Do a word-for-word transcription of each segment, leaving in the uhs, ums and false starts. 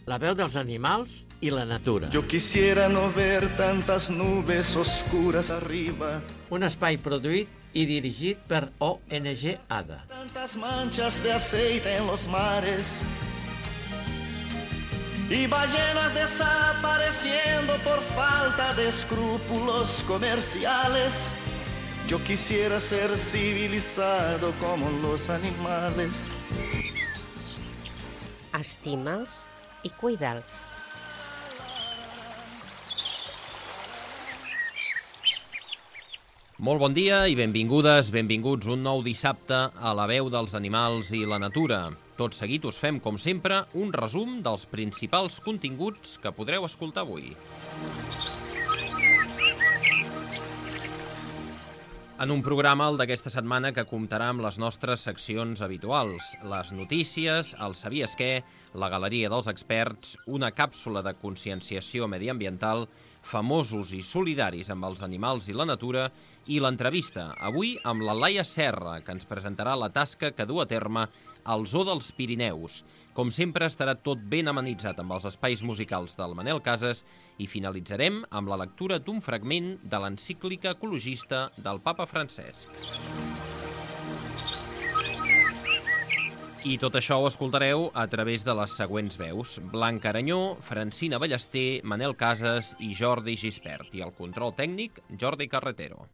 La veu dels animals i la natura. Yo quisiera no ver tantas nubes oscuras arriba. Un espai produït i dirigit per O N G ADA. Tantas manchas de aceite en los mares. Y ballenas desapareciendo por falta de escrúpulos comerciales. Yo quisiera ser civilizado como los animales. Estima'ls i cuida'ls. Molt bon dia i benvingudes, benvinguts un nou dissabte a la veu dels animals i la natura. Tot seguit us fem, com sempre, un resum dels principals continguts que podreu escoltar avui. En un programa, el d'aquesta setmana, que comptarà amb les nostres seccions habituals. Les notícies, el sabies què, la galeria dels experts, una càpsula de conscienciació mediambiental, famosos i solidaris amb els animals i la natura, i l'entrevista, avui amb la Laia Serra, que ens presentarà la tasca que du a terme al Zoo dels Pirineus. Com sempre, estarà tot ben amenitzat amb els espais musicals del Manel Casas i finalitzarem amb la lectura d'un fragment de l'encíclica ecologista del Papa Francesc. I tot això ho escoltareu a través de les següents veus: Blanca Aranyó, Francina Ballester, Manel Casas i Jordi Gispert. I el control tècnic, Jordi Carretero.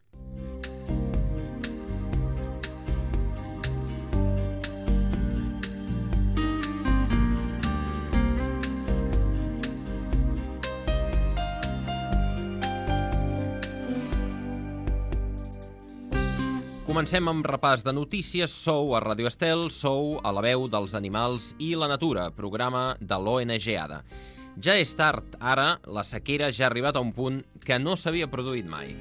Comencem amb repàs de notícies. Sou a Ràdio Estel, sou a la veu dels animals i la natura, programa de l'O N G ADA. Ja és tard, ara la sequera ja ha arribat a un punt que no s'havia produït mai.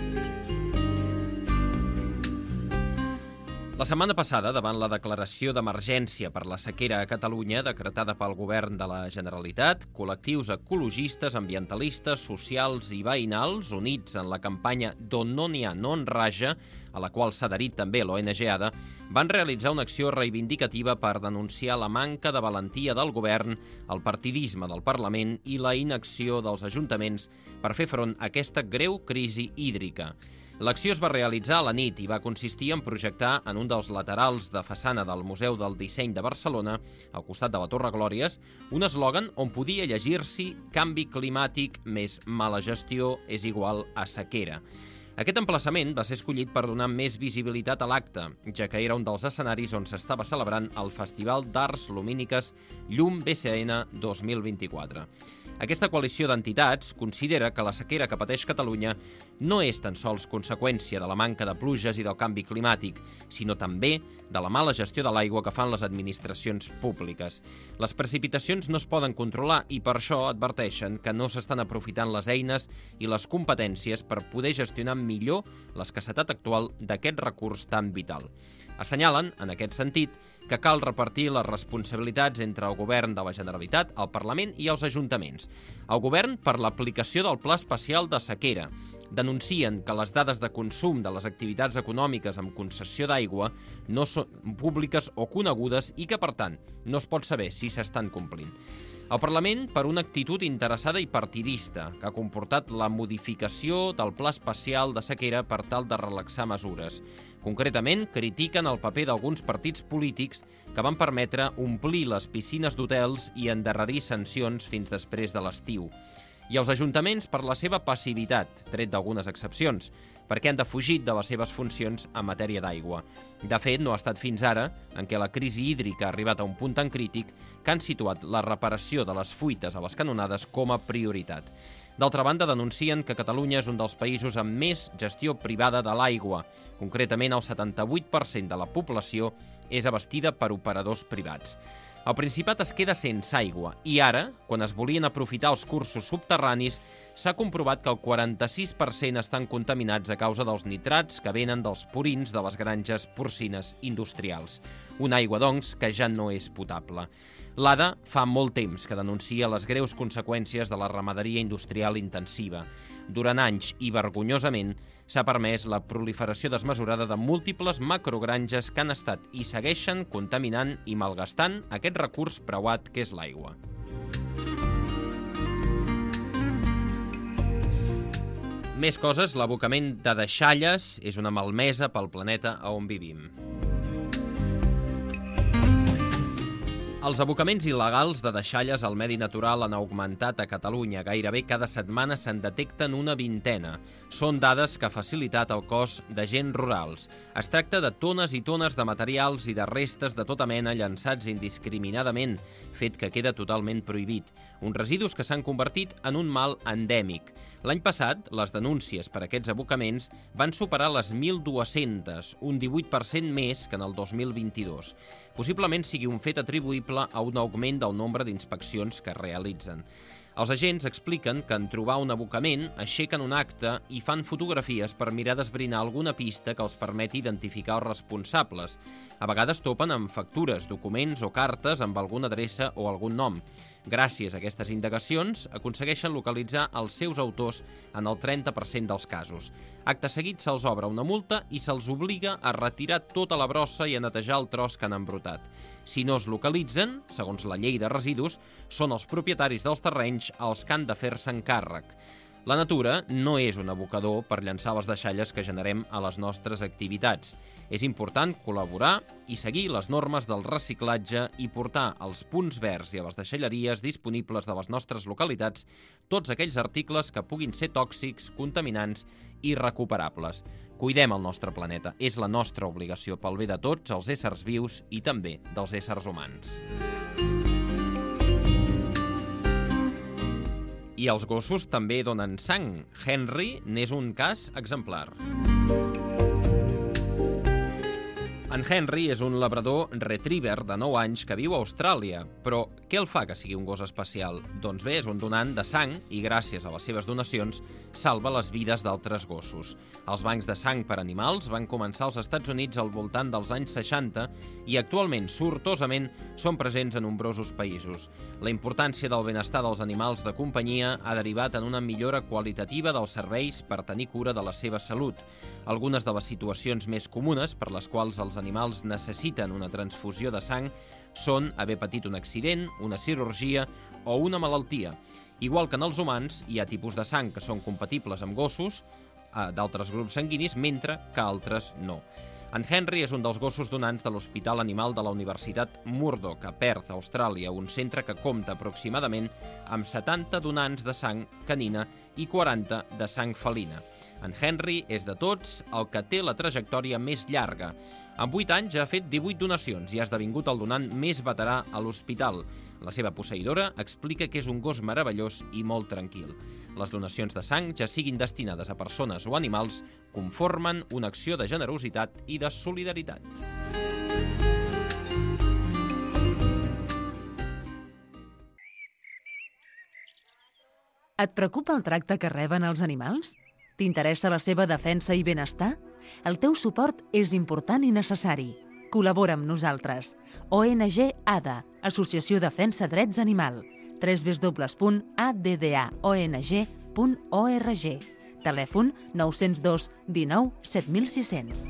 La setmana passada, davant la declaració d'emergència per la sequera a Catalunya decretada pel Govern de la Generalitat, col·lectius ecologistes, ambientalistes, socials i veïnals, units en la campanya D'on no n'hi ha no en raja, a la qual s'ha adherit també l'O N G ADA, van realitzar una acció reivindicativa per denunciar la manca de valentia del govern, el partidisme del Parlament i la inacció dels ajuntaments per fer front a aquesta greu crisi hídrica. L'acció es va realitzar a la nit i va consistir en projectar en un dels laterals de façana del Museu del Disseny de Barcelona, al costat de la Torre Glòries, un eslògan on podia llegir-s'hi «Canvi climàtic més mala gestió és igual a sequera». Aquest emplaçament va ser escollit per donar més visibilitat a l'acte, ja que era un dels escenaris on s'estava celebrant el Festival d'Arts Lumíniques Llum B C N dos mil vint-i-quatre. Aquesta coalició d'entitats considera que la sequera que pateix Catalunya no és tan sols conseqüència de la manca de pluges i del canvi climàtic, sinó també de la mala gestió de l'aigua que fan les administracions públiques. Les precipitacions no es poden controlar i per això adverteixen que no s'estan aprofitant les eines i les competències per poder gestionar millor l'escassetat actual d'aquest recurs tan vital. Assenyalen, en aquest sentit, que cal repartir les responsabilitats entre el Govern de la Generalitat, el Parlament i els ajuntaments. El Govern per l'aplicació del Pla Especial de Sequera. Denuncien que les dades de consum de les activitats econòmiques amb concessió d'aigua no són públiques o conegudes i que, per tant, no es pot saber si s'estan complint. El Parlament per una actitud interessada i partidista, que ha comportat la modificació del Pla Especial de Sequera per tal de relaxar mesures. Concretament, critiquen el paper d'alguns partits polítics que van permetre omplir les piscines d'hotels i endarrerir sancions fins després de l'estiu. I els ajuntaments per la seva passivitat, tret d'algunes excepcions, perquè han defugit de les seves funcions en matèria d'aigua. De fet, no ha estat fins ara, en què la crisi hídrica ha arribat a un punt tan crític, que han situat la reparació de les fuites a les canonades com a prioritat. D'altra banda, denuncien que Catalunya és un dels països amb més gestió privada de l'aigua. Concretament, el setanta-vuit per cent de la població és abastida per operadors privats. El Principat es queda sense aigua i ara, quan es volien aprofitar els cursos subterranis, s'ha comprovat que el quaranta-sis per cent estan contaminats a causa dels nitrats que venen dels purins de les granges porcines industrials. Una aigua, doncs, que ja no és potable. L'ADA fa molt temps que denuncia les greus conseqüències de la ramaderia industrial intensiva. Durant anys i vergonyosament s'ha permès la proliferació desmesurada de múltiples macrogranges que han estat i segueixen contaminant i malgastant aquest recurs preuat que és l'aigua. Més coses, l'abocament de deixalles és una malmesa pel planeta a on vivim. Els abocaments il·legals de deixalles al medi natural han augmentat a Catalunya. Gairebé cada setmana se'n detecten una vintena. Són dades que ha facilitat el cos d'agents rurals. Es tracta de tones i tones de materials i de restes de tota mena llançats indiscriminadament, fet que queda totalment prohibit. Uns residus que s'han convertit en un mal endèmic. L'any passat, les denúncies per aquests abocaments van superar les mil dues-centes, un divuit per cent més que en el dos mil vint-i-dos. Possiblement sigui un fet atribuïble a un augment del nombre d'inspeccions que es realitzen. Els agents expliquen que en trobar un abocament aixequen un acte i fan fotografies per mirar d'esbrinar alguna pista que els permeti identificar els responsables. A vegades topen amb factures, documents o cartes amb alguna adreça o algun nom. Gràcies a aquestes indagacions, aconsegueixen localitzar els seus autors en el trenta per cent dels casos. Acte seguit se'ls obre una multa i se'ls obliga a retirar tota la brossa i a netejar el tros que han embrutat. Si no es localitzen, segons la llei de residus, són els propietaris dels terrenys els que han de fer-se'n càrrec. La natura no és un abocador per llançar les deixalles que generem a les nostres activitats. És important col·laborar i seguir les normes del reciclatge i portar als punts verds i a les deixalleries disponibles de les nostres localitats tots aquells articles que puguin ser tòxics, contaminants i recuperables. Cuidem el nostre planeta. És la nostra obligació pel bé de tots els éssers vius i també dels éssers humans. I els gossos també donen sang. Henry n'és un cas exemplar. En Henry és un labrador retriever de nou anys que viu a Austràlia. Però què el fa que sigui un gos especial? Doncs bé, és un donant de sang i gràcies a les seves donacions salva les vides d'altres gossos. Els bancs de sang per animals van començar als Estats Units al voltant dels anys seixanta i actualment, sortosament, són presents a nombrosos països. La importància del benestar dels animals de companyia ha derivat en una millora qualitativa dels serveis per tenir cura de la seva salut. Algunes de les situacions més comunes per les quals els animals necessiten una transfusió de sang són haver patit un accident, una cirurgia o una malaltia. Igual que en els humans, hi ha tipus de sang que són compatibles amb gossos d'altres grups sanguinis, mentre que altres no. En Henry és un dels gossos donants de l'Hospital Animal de la Universitat Murdoch, a Perth, Austràlia, un centre que compta aproximadament amb setanta donants de sang canina i quaranta de sang felina. En Henry és de tots el que té la trajectòria més llarga. En vuit anys ja ha fet divuit donacions i ha esdevingut el donant més veterà a l'hospital. La seva posseïdora explica que és un gos meravellós i molt tranquil. Les donacions de sang, ja siguin destinades a persones o animals, conformen una acció de generositat i de solidaritat. Et preocupa el tracte que reben els animals? T'interessa la seva defensa i benestar? El teu suport és important i necessari. Col·labora amb nosaltres. O N G A D A, Associació Defensa Drets Animal. w w w punt a d d a o n g punt org. Telèfon nou zero dos dinou set mil sis-cents.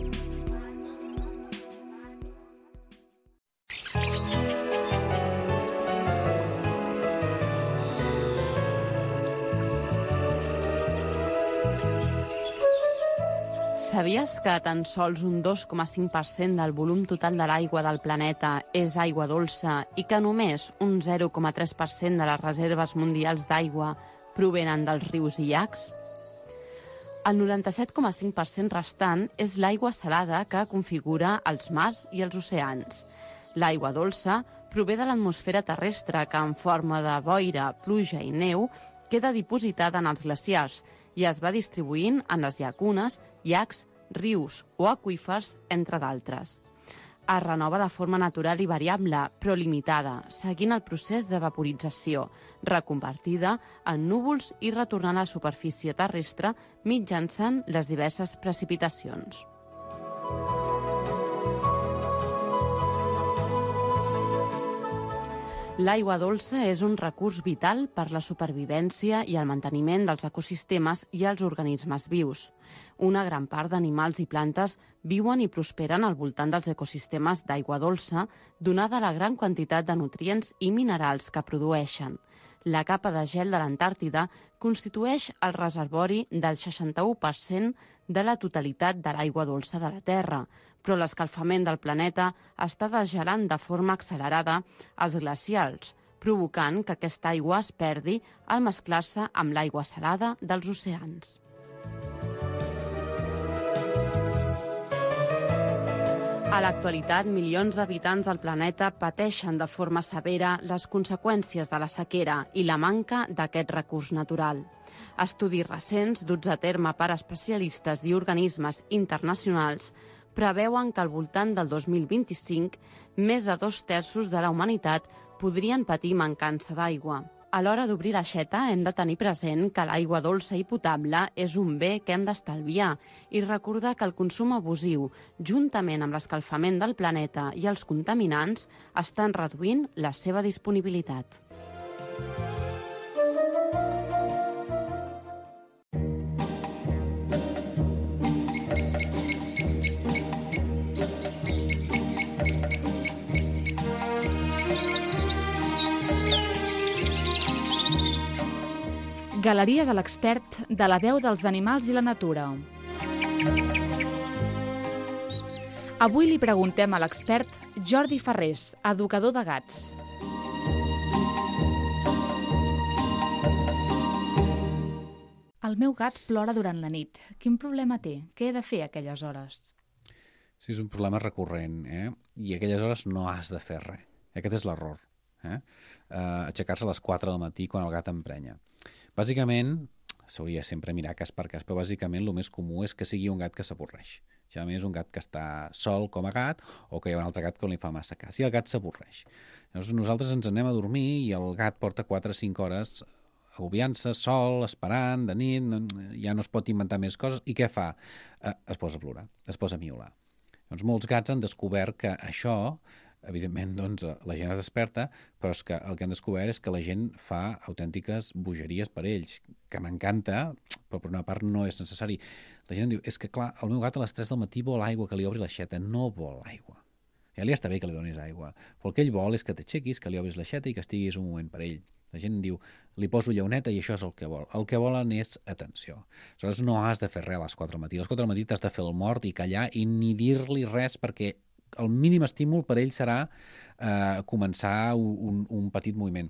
Sabies que tan sols un dos coma cinc per cent del volum total de l'aigua del planeta és aigua dolça i que només un zero coma tres per cent de les reserves mundials d'aigua provenen dels rius i llacs? El noranta-set coma cinc per cent restant és l'aigua salada que configura els mars i els oceans. L'aigua dolça prové de l'atmosfera terrestre que, en forma de boira, pluja i neu, queda dipositada en els glaciars i es va distribuint en les llacunes, llacs, rius o aqüífers, entre d'altres. Es renova de forma natural i variable, però limitada, seguint el procés de vaporització, reconvertida en núvols i retornant a la superfície terrestre mitjançant les diverses precipitacions. L'aigua dolça és un recurs vital per la supervivència i el manteniment dels ecosistemes i els organismes vius. Una gran part d'animals i plantes viuen i prosperen al voltant dels ecosistemes d'aigua dolça, donada la gran quantitat de nutrients i minerals que produeixen. La capa de gel de l'Antàrtida constitueix el reservori del seixanta-u per cent de la totalitat de l'aigua dolça de la Terra, però l'escalfament del planeta està desgelant de forma accelerada els glacials, provocant que aquesta aigua es perdi al mesclar-se amb l'aigua salada dels oceans. A l'actualitat, milions d'habitants del planeta pateixen de forma severa les conseqüències de la sequera i la manca d'aquest recurs natural. Estudis recents, duts a terme per especialistes i organismes internacionals, preveuen que al voltant del dos mil vint-i-cinc més de dos terços de la humanitat podrien patir mancança d'aigua. A l'hora d'obrir l'aixeta hem de tenir present que l'aigua dolça i potable és un bé que hem d'estalviar i recordar que el consum abusiu, juntament amb l'escalfament del planeta i els contaminants, estan reduint la seva disponibilitat. Galeria de l'expert de la veu dels animals i la natura. Avui li preguntem a l'expert Jordi Farrés, educador de gats. El meu gat plora durant la nit. Quin problema té? Què he de fer a aquelles hores? Sí, és un problema recurrent, eh? I a aquelles hores no has de fer res. Aquest és l'error. Eh? Uh, aixecar-se a les quatre del matí quan el gat emprenya. Bàsicament, s'hauria sempre mirar cas per cas, però bàsicament el més comú és que sigui un gat que s'avorreix. Generalment és un gat que està sol com a gat o que hi ha un altre gat que li fa massa cas. I el gat s'avorreix. Llavors nosaltres ens anem a dormir i el gat porta quatre o cinc hores agobiant-se, sol, esperant, de nit, ja no es pot inventar més coses. I què fa? Eh, es posa a plorar, es posa a miolar. Doncs molts gats han descobert que això, evidentment, doncs, la gent es desperta, però és que el que han descobert és que la gent fa autèntiques bogeries per ells, que m'encanta, però per una part no és necessari. La gent diu, és que clar, el meu gat a les tres del matí vol aigua, que li obri l'aixeta, no vol aigua. Ja li està bé que li donis aigua, però el que ell vol és que t'aixequis, que li obris l'aixeta i que estiguis un moment per ell. La gent diu, li poso llauneta i això és el que vol. El que volen és atenció. Aleshores no has de fer res a les quatre del matí. A les quatre del matí t'has de fer el mort i callar i ni dir-li res perquè el mínim estímul per ell serà eh, començar un, un petit moviment.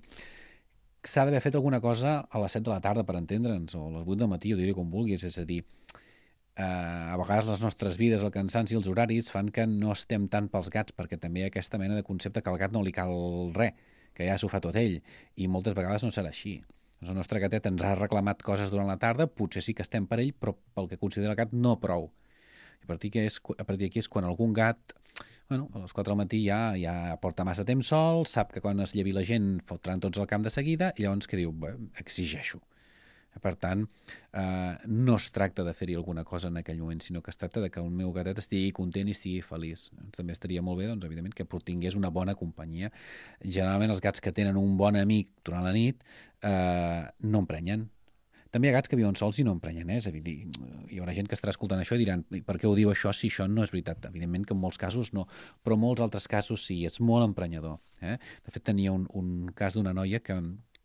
S'ha d'haver fet alguna cosa a les set de la tarda, per entendre'ns, o a les vuit del matí, o dir-hi com vulguis, és a dir, eh, a vegades les nostres vides, el cansanci i els horaris fan que no estem tant pels gats, perquè també hi ha aquesta mena de concepte que al gat no li cal res, que ja s'ho fa tot ell, i moltes vegades no serà així. El nostre gatet ens ha reclamat coses durant la tarda, potser sí que estem per ell, però pel que considera el gat no prou. I a partir d'aquí és quan algun gat, bueno, a les quatre del matí ja, ja porta massa temps sol, sap que quan es llevi la gent fotran tots al camp de seguida, i llavors que diu, bé, exigeixo. Per tant, eh, no es tracta de fer-hi alguna cosa en aquell moment, sinó que es tracta de que el meu gatet estigui content i estigui feliç. També estaria molt bé, doncs, evidentment, que tingués una bona companyia. Generalment els gats que tenen un bon amic durant la nit eh, no emprenyen. També hi ha gats que viuen sols i no emprenyen, eh? És a dir, hi haurà gent que estarà escoltant això i diran, per què ho diu això si això no és veritat? Evidentment que en molts casos no, però en molts altres casos sí, és molt emprenyador. Eh? De fet, tenia un, un cas d'una noia que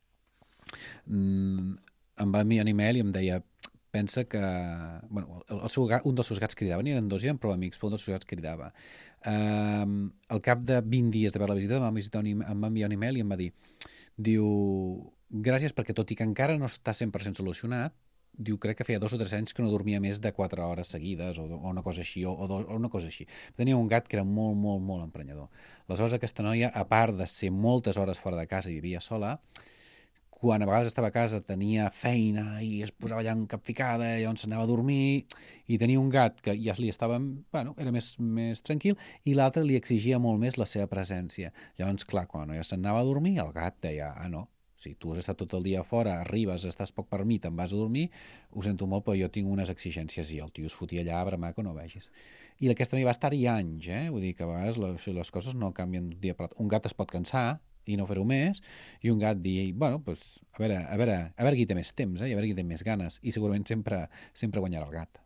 mm, em va enviar un email i em deia, pensa que... Bueno, el, el seu gat, un dels seus gats cridava, n'hi eren dos i eren prou amics, però un dels seus gats cridava. Um, al cap de vint dies d'haver-la visitat, em va, visitar un, em va enviar un email i em va dir, diu, gràcies perquè tot i que encara no està cent per cent solucionat, diu, crec que feia dos o tres anys que no dormia més de quatre hores seguides o, o una cosa així, o, o, o una cosa així. Tenia un gat que era molt, molt, molt emprenyador. Aleshores, aquesta noia, a part de ser moltes hores fora de casa i vivia sola, quan a vegades estava a casa tenia feina i es posava allà en capficada i llavors s'anava a dormir i tenia un gat que ja li estava, bueno, era més, més tranquil i l'altre li exigia molt més la seva presència. Llavors, clar, quan la noia s'anava a dormir, el gat deia, ah, no, si tu has estat tot el dia fora, arribes, estàs poc per mi, te'n vas a dormir, ho sento molt, però jo tinc unes exigències i el tio es fotia allà a bramar que no vegis. I aquesta noia va estar-hi anys, eh? Vull dir que a vegades les, les coses no canvien d'un dia per l'altre. Un gat es pot cansar i no fer-ho més, i un gat dir, bueno, pues, a veure, a veure, a veure qui té més temps, eh? I a veure qui té més ganes, i segurament sempre, sempre guanyarà el gat.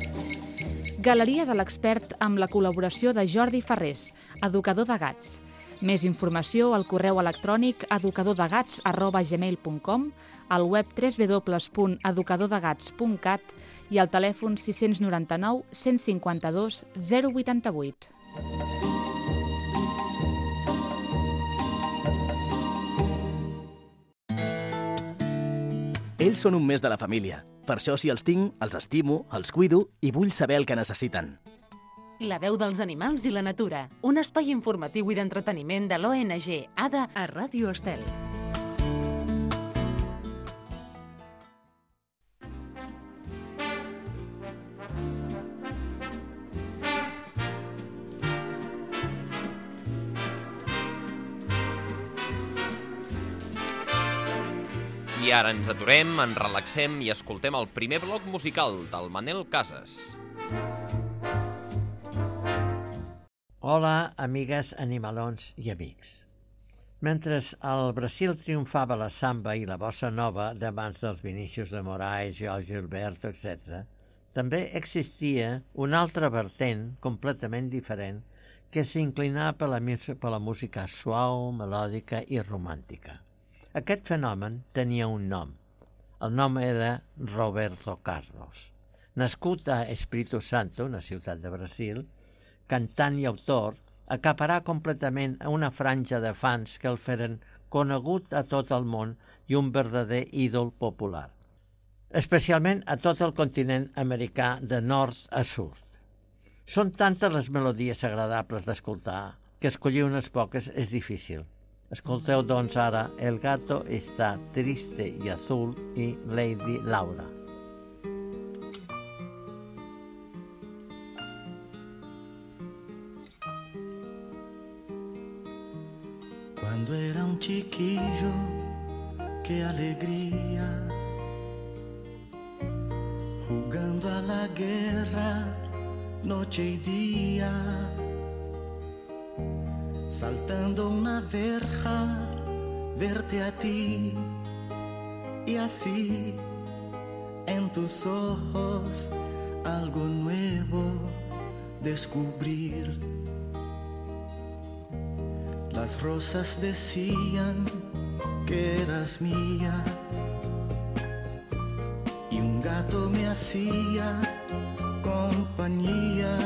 Galeria de l'expert amb la col·laboració de Jordi Farrés, educador de gats. Més informació al correu electrònic educadordegats arroba gmail punt com, al web w w w punt educadordegats punt cat i al telèfon sis nou nou, cent cinquanta-dos, zero vuitanta-vuit. Ells són un mes de la família. Per això, si els tinc, els estimo, els cuido i vull saber el que necessiten. La veu dels animals i la natura. Un espai informatiu i d'entreteniment de l'O N G A D A a Ràdio Estel. I ara ens aturem, ens relaxem i escoltem el primer bloc musical del Manel Casas. Hola, amigues, animalons i amics. Mentre al Brasil triomfava la samba i la bossa nova de mans dels Vinícius de Moraes, Jorge Gilberto, etcètera, també existia una altra vertent completament diferent que s'inclinava per la, per la música suau, melòdica i romàntica. Aquest fenomen tenia un nom. El nom era Roberto Carlos. Nascut a Espírito Santo, una ciutat de Brasil, cantant i autor, acaparà completament una franja de fans que el feren conegut a tot el món i un verdader ídol popular, especialment a tot el continent americà de nord a sud. Són tantes les melodies agradables d'escoltar que escollir unes poques és difícil. Escolteu, doncs, ara El gato está triste y azul i Lady Laura. Cuando era un chiquillo, qué alegría, jugando a la guerra, noche y día, saltando una verja, verte a ti, y así en tus ojos algo nuevo descubrir. Las rosas decían que eras mía y un gato me hacía compañía.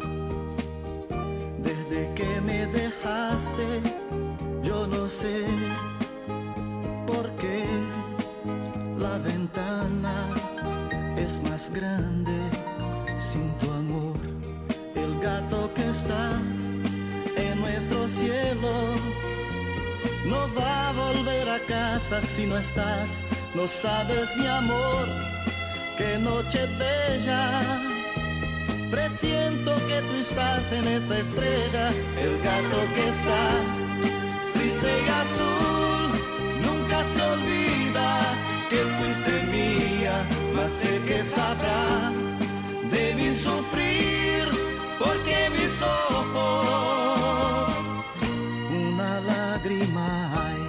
Desde que me dejaste, yo no sé por qué la ventana es más grande sin tu amor. El gato que está en nuestro cielo no va a volver a casa si no estás. No sabes, mi amor, qué noche bella. Presiento que tú estás en esa estrella. El gato que está triste y azul nunca se olvida que fuiste mía, mas sé que sabrá de mi sufrir, porque mis ojos una lágrima hay.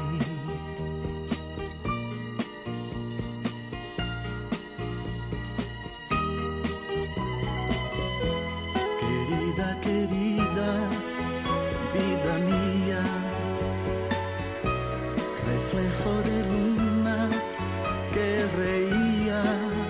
Querida, querida, vida mía, reflejo de luna que reía.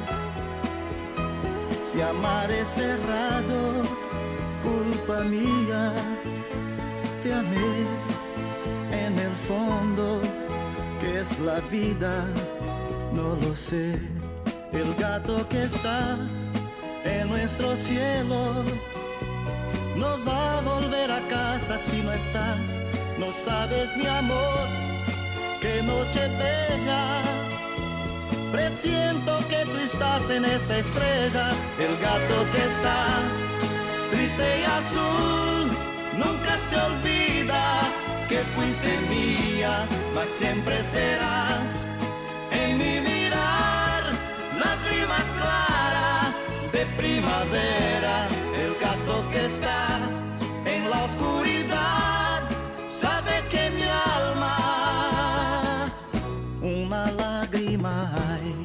Si amar es cerrado, culpa mía, te amé en el fondo, que es la vida, no lo sé. El gato que está en nuestro cielo no va a volver a casa si no estás. No sabes, mi amor, qué noche bella. Presiento que tú estás en esa estrella. El gato que está triste y azul nunca se olvida que fuiste mía, mas siempre serás en mi mirar, lágrima clara de primavera. El gato que está en la oscuridad sabe que mi alma una lágrima hay.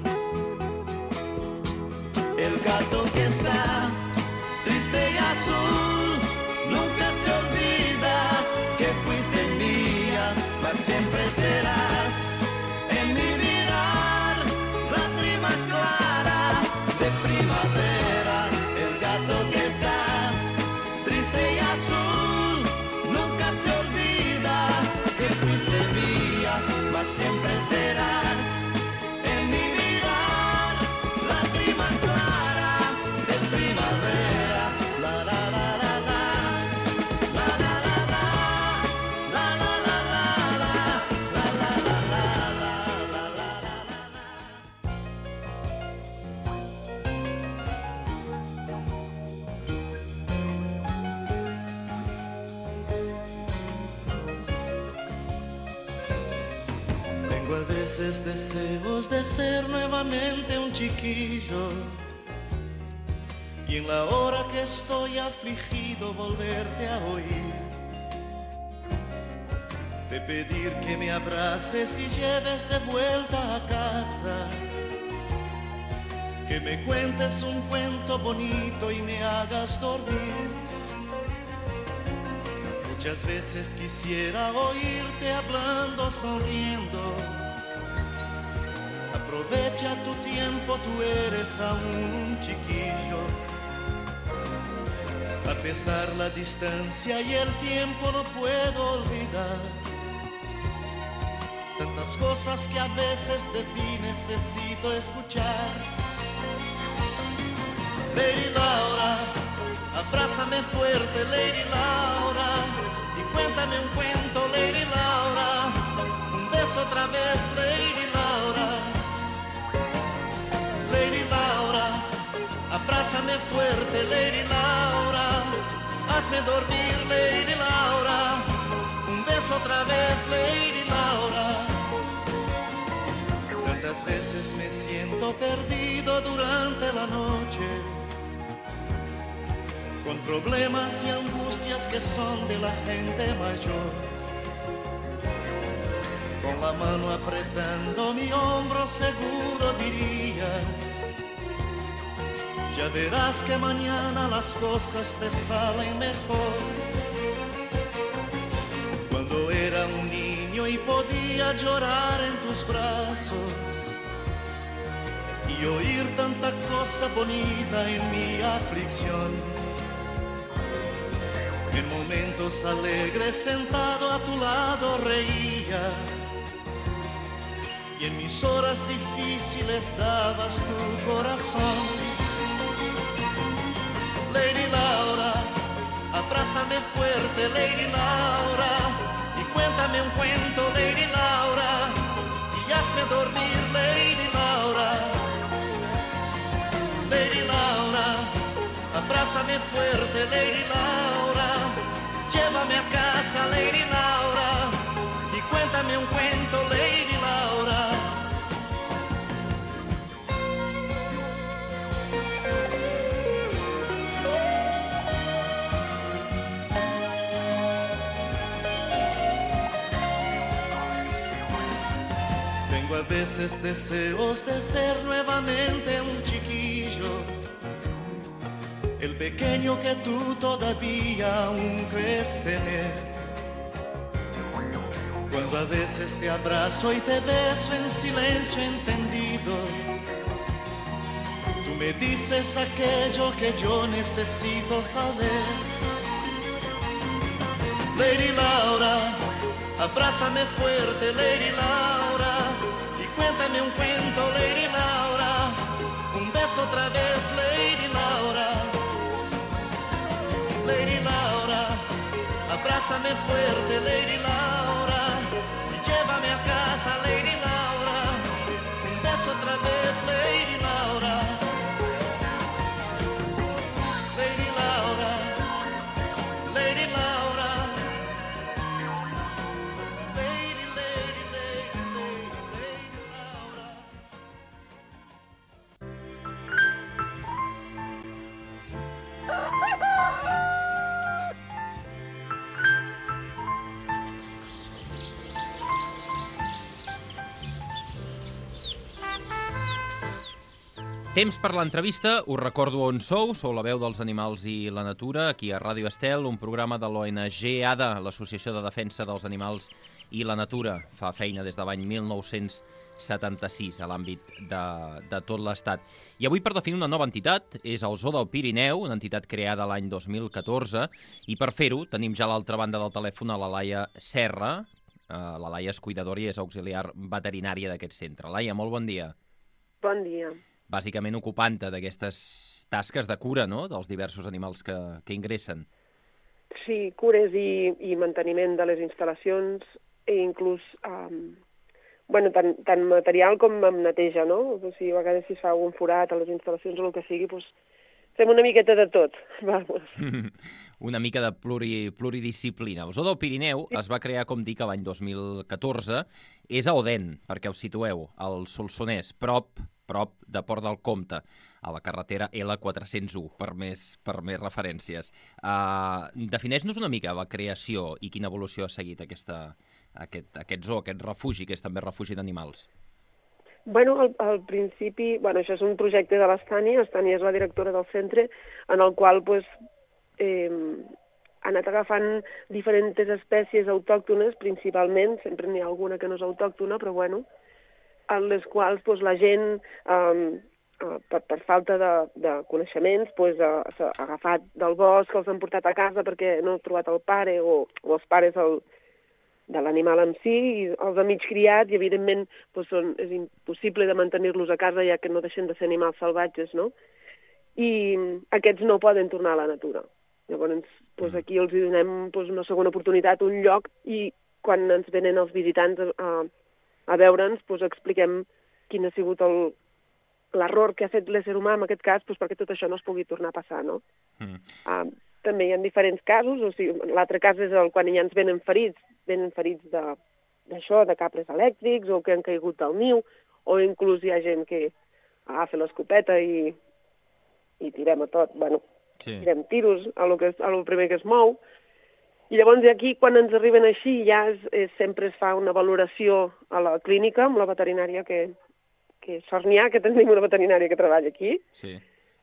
El gato que está triste y azul nunca se olvida que fuiste mía. siempre serás en mi mirar la prima clara de primavera, el gato que está triste y azul, nunca se olvida que fuiste mía, mas siempre serás en mi mirar la prima clara de primavera. La la la la la, la la la la, la la la la, la la la la, la la la la. Tengo a veces deseos de ser nuevamente un chiquillo, y en la hora que estoy afligido volverte a oír, de pedir que me abraces y lleves de vuelta a casa, que me cuentes un cuento bonito y me hagas dormir. Muchas veces quisiera oírte hablando, sonriendo. Aprovecha tu tiempo, tú eres aún un chiquillo. A pesar la distancia y el tiempo no puedo olvidar tantas cosas que a veces de ti necesito escuchar. Lady Laura, abrázame fuerte, Lady Laura, y cuéntame un cuento, Lady Laura, un beso otra vez, Lady Laura. Lady Laura, abrázame fuerte, Lady Laura, hazme dormir, Lady Laura, un beso otra vez, Lady Laura. Tantas veces me siento perdido durante la noche, con problemas y angustias que son de la gente mayor, con la mano apretando mi hombro seguro dirías, ya verás que mañana las cosas te salen mejor. Cuando era un niño y podía llorar en tus brazos y oír tanta cosa bonita en mi aflicción, en momentos alegres sentado a tu lado reía, y en mis horas difíciles dabas tu corazón. Lady Laura, abrázame fuerte, Lady Laura, y cuéntame un cuento, Lady Laura, y hazme dormir, Lady Laura. Lady Laura, abrázame fuerte, Lady Laura, llévame a casa, Lady Laura, y cuéntame un cuento, Lady Laura. Tengo a veces deseos de ser nuevamente un chiquillo, el pequeño que tú todavía aún crees tener. Cuando a veces te abrazo y te beso en silencio entendido, tú me dices aquello que yo necesito saber. Lady Laura, abrázame fuerte, Lady Laura, y cuéntame un cuento, Lady Laura, un beso otra vez, Lady Laura. Lady Laura, abrázame fuerte, Lady Laura, y llévame a casa, Lady Laura, un beso otra vez, Lady Laura. Lady Laura, Lady Laura, Lady, Lady, Lady, Lady, Lady Laura. Temps per l'entrevista. Us recordo on sou. Sou la veu dels animals i la natura, aquí a Ràdio Estel, un programa de l'O N G A D A, l'Associació de Defensa dels Animals i la Natura. Fa feina des de l'any mil nou-cents setanta-sis a l'àmbit de, de tot l'Estat. I avui, per definir una nova entitat, és el Zoo del Pirineu, una entitat creada l'any dos mil catorze, i per fer-ho tenim ja a l'altra banda del telèfon a la Laia Serra. Uh, la Laia és cuidadora i és auxiliar veterinària d'aquest centre. Laia, molt bon dia. Bon dia. Bàsicament ocupant-te d'aquestes tasques de cura, no?, dels diversos animals que, que ingressen. Sí, cures i, i manteniment de les instal·lacions, i inclús um, bueno, tant, tant material com amb neteja, no? O sigui, a vegades si es fa algun forat a les instal·lacions o el que sigui, doncs fem una miqueta de tot. Vamos. Una mica de pluri, pluridisciplina. El Zoo del Pirineu es va crear, com dic, l'any dos mil catorze. És a Odèn, perquè us situeu, al Solsonès, prop prop de Port del Comte, a la carretera L quatre-cents u, per més, per més referències. Uh, Defineix-nos una mica la creació i quina evolució ha seguit aquesta, aquest, aquest zoo, aquest refugi, que és també refugi d'animals. Bueno, al, al principi, bueno, això és un projecte de l'Estània, l'Estània és la directora del centre, en el qual pues, eh, ha anat agafant diferents espècies autòctones, principalment, sempre n'hi ha alguna que no és autòctona, però bueno, en les quals doncs, la gent, eh, per, per falta de, de coneixements, doncs, s'ha agafat del bosc, els han portat a casa perquè no han trobat el pare o, o els pares el, de l'animal en si, i els han mig criat, i evidentment doncs, són, és impossible de mantenir-los a casa ja que no deixen de ser animals salvatges, no? I aquests no poden tornar a la natura. Llavors, doncs, aquí els donem doncs, una segona oportunitat, un lloc, i quan ens venen els visitants a, a veure'ns, doncs expliquem quin ha sigut l'error que ha fet l'ésser humà en aquest cas, doncs perquè tot això no es pugui tornar a passar, no? Mm. Uh, també hi ha diferents casos, o sigui, l'altre cas és el quan ja ens venen ferits, venen ferits d'això, de, de cables elèctrics, o que han caigut del niu, o inclús hi ha gent que agafa l'escopeta i, i tirem a tot, bueno, sí. tirem tiros a lo, que, a lo primer que es mou. I llavors aquí, quan ens arriben així, ja es, es, sempre es fa una valoració a la clínica, amb la veterinària que, que és Sornià, que tenim una veterinària que treballa aquí, sí.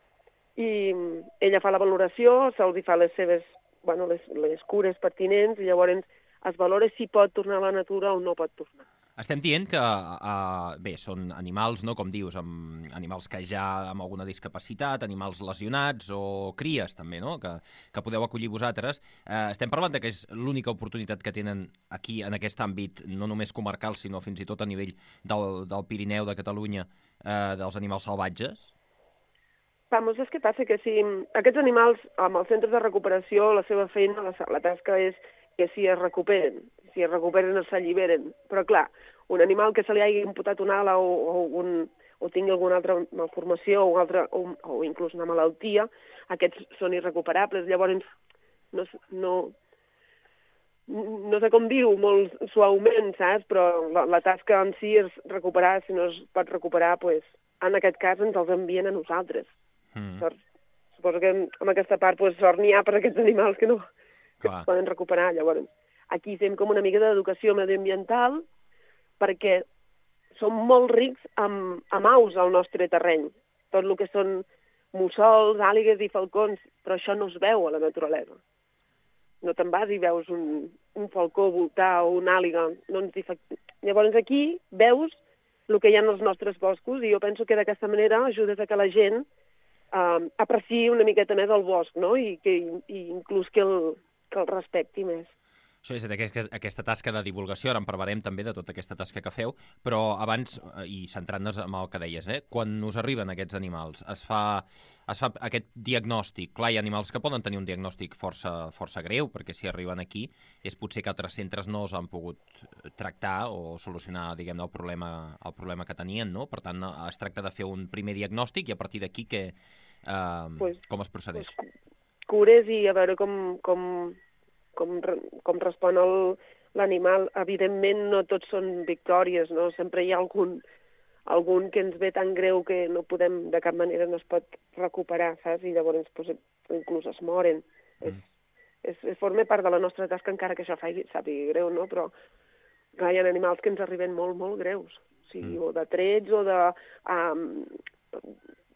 I ella fa la valoració, se'ls fa les seves, bueno, les, les cures pertinents, i llavors es valora si pot tornar a la natura o no pot tornar. Estem dient que, uh, bé, són animals, no, com dius, amb animals que ja amb alguna discapacitat, animals lesionats o cries també, no?, que, que podeu acollir vosaltres. Uh, estem parlant que és l'única oportunitat que tenen aquí en aquest àmbit, no només comarcal, sinó fins i tot a nivell del, del Pirineu, de Catalunya, uh, dels animals salvatges? Vamos, és que passa que si aquests animals, amb els centres de recuperació, la seva feina, la, la tasca és que si es recuperen, si es recuperen es s'alliberen. Però clar, un animal que se li hagi imputat una ala o, o, un, o tingui alguna altra malformació o, altra, o, o inclús una malaltia, aquests són irrecuperables. Llavors, no, no, no sé com dir-ho molt suaument, saps? Però la, la tasca en si és recuperar, si no es pot recuperar, pues, en aquest cas ens els envien a nosaltres. Mm. Per, suposo que en aquesta part pues, sort n'hi ha per aquests animals que no que es poden recuperar. Llavors, aquí fem com una mica d'educació mediambiental perquè som molt rics amb, amb aus al nostre terreny. Tot el que són mussols, àligues i falcons, però això no es veu a la naturalesa. No te'n vas i veus un, un falcó voltar o una àliga. No ens difa... Llavors aquí veus el que hi ha als nostres boscos i jo penso que d'aquesta manera ajudes a que la gent eh, apreciï una miqueta més el bosc, no? I, que, i inclús que el, que el respecti més. Això és aquesta tasca de divulgació, ara en parlarem també de tota aquesta tasca que feu, però abans, i centrant-nos en el que deies, eh, quan us arriben aquests animals, es fa, es fa aquest diagnòstic. Clar, hi ha animals que poden tenir un diagnòstic força, força greu, perquè si arriben aquí és potser que altres centres no els han pogut tractar o solucionar, diguem-ne, el problema, el problema que tenien, no? Per tant, es tracta de fer un primer diagnòstic i a partir d'aquí que, eh, pues, com es procedeix? Pues, cures i a veure com... com... Com, com respon l'animal. Evidentment no tots són victòries, no? Sempre hi ha algun, algun que ens ve tan greu que no podem, de cap manera no es pot recuperar, saps? I llavors pues, inclús es moren. Mm. És, és, és forma part de la nostra tasca, encara que això faci, sàpiga greu, no? Però clar, hi ha animals que ens arriben molt, molt greus. O sigui, mm. o de trets o de... Um,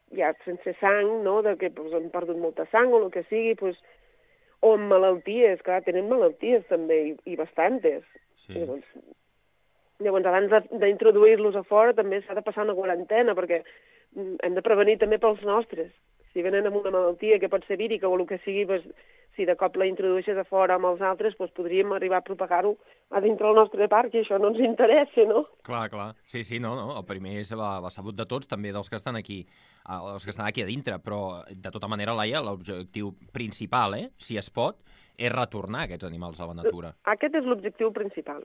ja sense sang, no? De que pues, han perdut molta sang o el que sigui, pues, o amb malalties, clar, tenen malalties també, i, i bastantes. Sí. Llavors, llavors, abans d'introduir-los a fora també s'ha de passar una quarantena, perquè hem de prevenir també pels nostres. Si venen amb una malaltia que pot ser vírica o el que sigui, pues, si de cop la introdueixes a fora amb els altres, doncs podríem arribar a propagar-ho a dintre del nostre parc, i això no ens interessa, no? Clar, clar. Sí, sí, no, no. El primer és la, la salut de tots, també dels que estan aquí, els que estan aquí a dintre, però de tota manera, Laia, l'objectiu principal, eh, si es pot, és retornar aquests animals a la natura. Aquest és l'objectiu principal.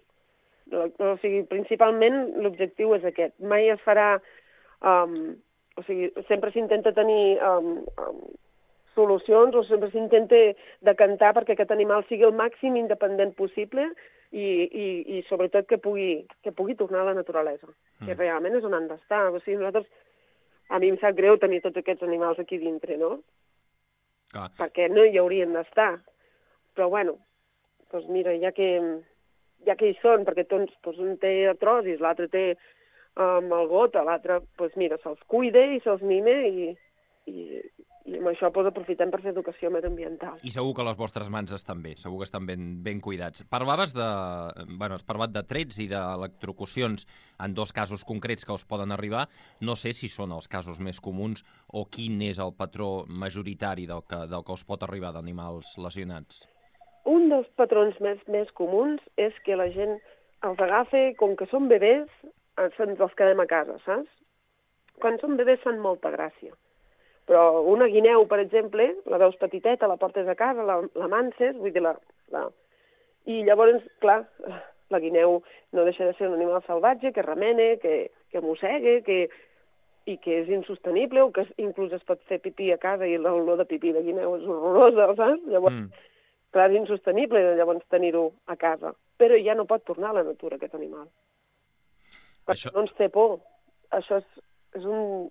O sigui, principalment l'objectiu és aquest. Mai es farà... Um, o sigui, sempre s'intenta tenir... Um, um, solucions, o sempre s'intenta decantar perquè aquest animal sigui el màxim independent possible i, i, i sobretot que pugui, que pugui tornar a la naturalesa, mm. que realment és on han d'estar. O sigui, nosaltres, a mi em sap greu tenir tots aquests animals aquí dintre, no? Clar. Perquè no hi haurien d'estar. Però, bueno, doncs mira, ja que, ja que hi són, perquè tots, doncs, un té artrosis, l'altre té um, el gota, l'altre, doncs mira, se'ls cuida i se'ls mime i, i, i amb això doncs, aprofitem per fer educació mediambiental. I segur que les vostres mans estan bé, segur que estan ben, ben cuidats. Parlaves de... Bueno, has parlat de trets i d'electrocucions en dos casos concrets que us poden arribar. No sé si són els casos més comuns o quin és el patró majoritari del que, del que us pot arribar d'animals lesionats. Un dels patrons més, més comuns és que la gent els agafa, com que són bebès, ens els quedem a casa, saps? Quan són bebès fan molta gràcia. Però una guineu, per exemple, la veus petiteta, la portes a casa, la, la manses, vull dir, la, la... I llavors, clar, la guineu no deixa de ser un animal salvatge, que remene, que, que mossega, que... i que és insostenible, o que inclús es pot fer pipí a casa i l'olor de pipí de guineu és horrorosa, saps? Llavors, mm. clar, és insostenible llavors tenir-ho a casa. Però ja no pot tornar a la natura, aquest animal. Perquè Això... no ens té por. Això és, és un...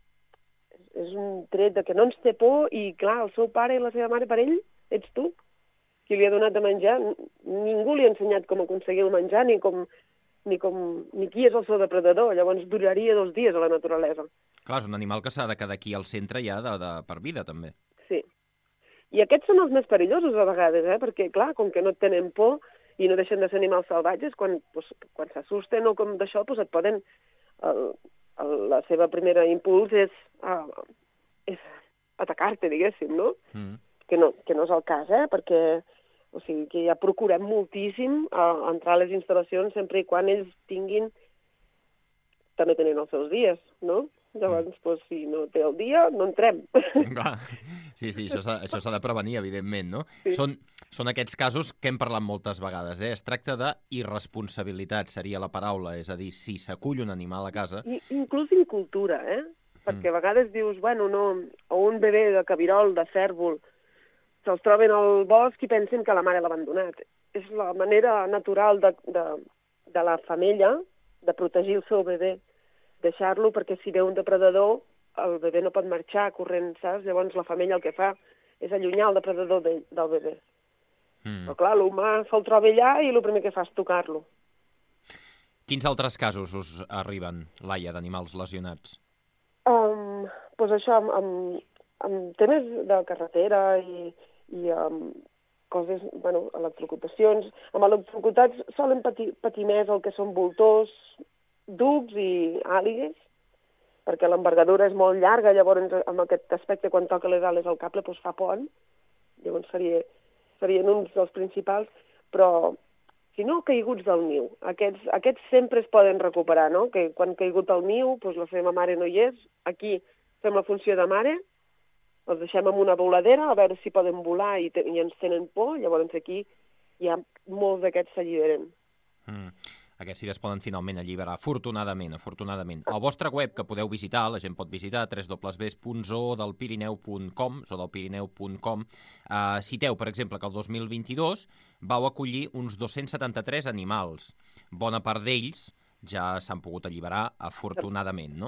és un tret de que no ens té por i, clar, el seu pare i la seva mare per ell ets tu, qui li ha donat de menjar. Ningú li ha ensenyat com aconseguir el menjar ni com, ni com ni qui és el seu depredador. Llavors duraria dos dies a la naturalesa. Clar, és un animal que s'ha de quedar aquí al centre ja de, de, per vida, també. Sí. I aquests són els més perillosos a vegades, eh? Perquè, clar, com que no tenen por i no deixen de ser animals salvatges, quan, pues, quan s'assusten o com d'això, pues, et poden... El, la seva primera impuls és, uh, és atacar-te, diguéssim, no? Mm. Que no? Que no és el cas, eh? Perquè o sigui, que ja procurem moltíssim uh, entrar a les instal·lacions sempre i quan ells tinguin, també tenen els seus dies, no? Llavors, mm. pues, si no té el dia, no entrem. Clar. Sí, sí, això s'ha, això s'ha de prevenir, evidentment, no? Sí. Són, són aquests casos que hem parlat moltes vegades, eh? Es tracta d'irresponsabilitat, seria la paraula, és a dir, si s'acull un animal a casa... I, inclús incultura, eh? Perquè mm. a vegades dius, bueno, no, o un bebè de cabirol, de cèrvol, se'ls troben al bosc i pensen que la mare l'ha abandonat. És la manera natural de, de, de la femella de protegir el seu bebè, deixar-lo perquè si ve un depredador el bebè no pot marxar corrent, saps? Llavors la femella el que fa és allunyar el depredador de, del bebè. Mm. Però clar, l'humà se'l troba allà i el primer que fa és tocar-lo. Quins altres casos us arriben, Laia, d'animals lesionats? Um, doncs això, amb, amb, amb temes de carretera i, i amb coses, bueno, electrocutacions. Amb electrocutats solen patir, patir més el que són voltors, ducs i àligues, perquè l'envergadura és molt llarga, llavors amb aquest aspecte quan toca les ales al cable doncs fa pont, llavors seria, serien uns dels principals, però si no, caiguts del niu. Aquests, aquests sempre es poden recuperar, no? Que quan caigut al niu, doncs la seva mare no hi és, aquí fem la funció de mare, els deixem en una voladera a veure si poden volar i, te, i ens tenen por, llavors aquí hi ha molts d'aquests s'alliberen. Mm. Aquests sí que es poden finalment alliberar, afortunadament, afortunadament. Al vostre web, que podeu visitar, la gent pot visitar, w w w punt zoo del pirineu punt com, zoo del pirineu punt com, eh, citeu, per exemple, que el dos mil vint-i-dos vau acollir uns dos-cents setanta-tres animals. Bona part d'ells ja s'han pogut alliberar, afortunadament, no?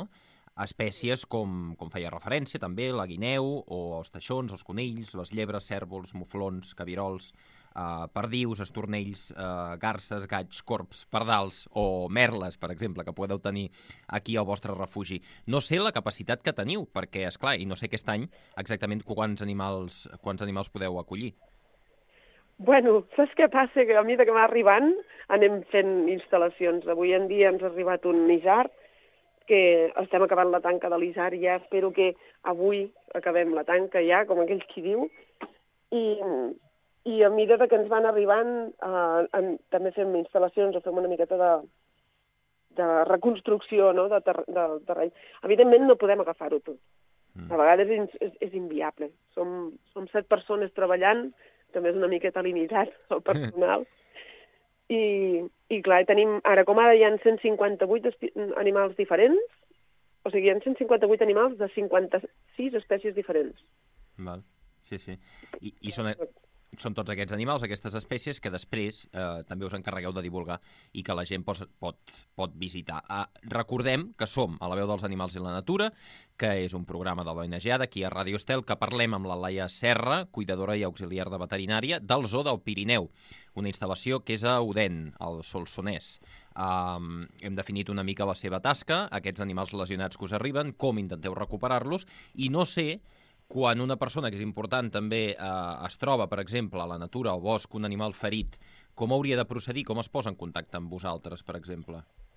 espècies com, com feia referència també, la guineu o els teixons, els conills, les llebres, cèrvols, muflons, cabirols, Uh, perdius, estornells, uh, garces, gaigs, corbs, pardals o merles, per exemple, que podeu tenir aquí al vostre refugi. No sé la capacitat que teniu, perquè, és clar, i no sé aquest any exactament quants animals, quants animals podeu acollir. Bueno, saps què passa? Que a mesura que va arribant anem fent instal·lacions. Avui en dia ens ha arribat un isard, que estem acabant la tanca de l'isard i ja espero que avui acabem la tanca ja, com aquell qui diu, i... I a mesura que ens van arribant, eh, en, també fem instal·lacions o fem una miqueta de, de reconstrucció, no?, de ter del terreny. Evidentment no podem agafar-ho tot. Mm. A vegades és, és, és inviable. Som, som set persones treballant, també és una miqueta limitat el personal. I, i clar, tenim, ara com ara hi ha cent cinquanta-vuit animals diferents, o sigui, hi ha cent cinquanta-vuit animals de cinquanta-sis espècies diferents. Val. Sí, sí. I, i són... Són tots aquests animals, aquestes espècies, que després eh, també us encarregueu de divulgar i que la gent pot, pot, pot visitar. Ah, recordem que som a la veu dels animals i la natura, que és un programa de l'O N G d'aquí a Ràdio Estel, que parlem amb la Laia Serra, cuidadora i auxiliar de veterinària, del Zoo del Pirineu, una instal·lació que és a Odèn, al Solsonès. Um, hem definit una mica la seva tasca, aquests animals lesionats que us arriben, com intenteu recuperar-los, i no sé... Quan una persona, que és important també, eh, es troba, per exemple, a la natura, al bosc, un animal ferit, com hauria de procedir? Com es posa en contacte amb vosaltres, per exemple?